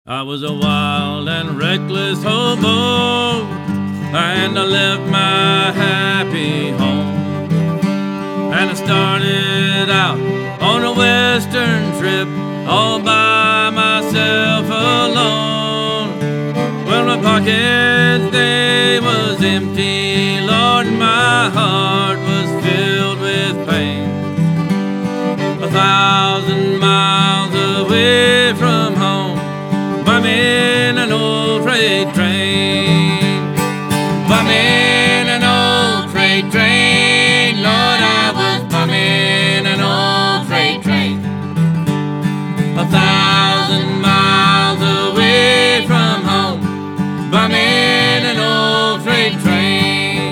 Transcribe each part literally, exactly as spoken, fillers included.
I was a wild and reckless hobo, and I left my happy home, and I started out on a western trip all by myself alone. Well, my pockets, they was empty, Lord, my heart was filled with pain. A thousand miles away from home, I'm in an old freight train. I'm in an old freight train. Lord, I was bumming an old freight train. A thousand miles away from home, bumming an old freight train.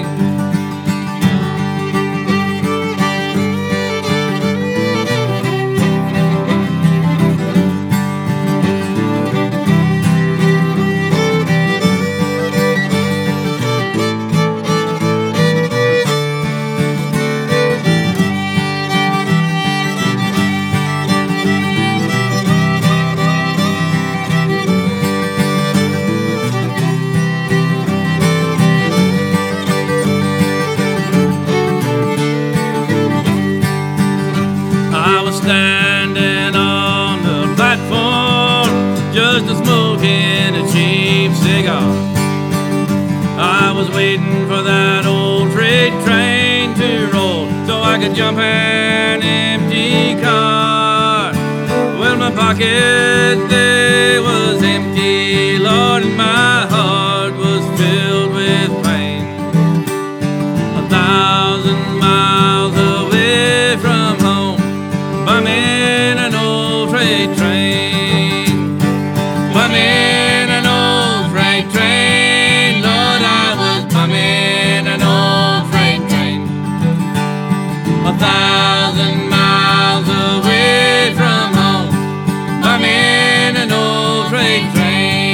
Standing on the platform, just a smoking a cheap cigar. I was waiting for that old freight train to roll so I could jump an empty car. Well, my pockets, they was empty, Lord, and my heart was filled with pain. A thousand miles away from home, I'm in an old freight train. I'm in an old freight train. Lord, I was bumming an old freight train. A thousand miles away from home, I'm in an old freight train.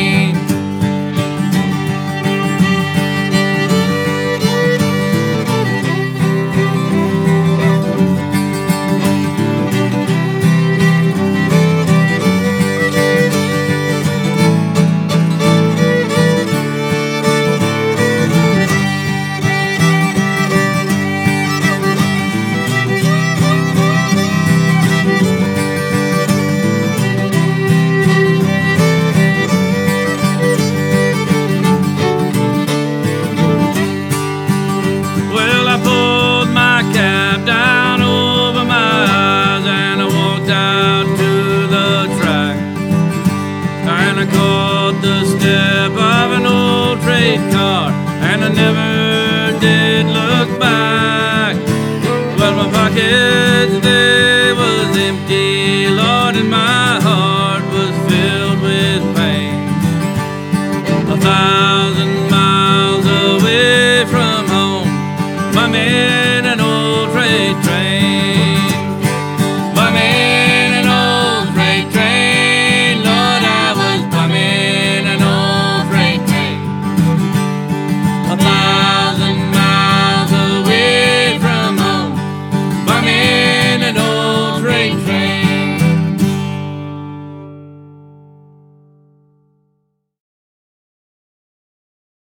I caught the step of an old freight car, and I never did look back. Well, my pockets, they was empty, Lord, and my heart was filled with pain. A thousand miles away from home, my man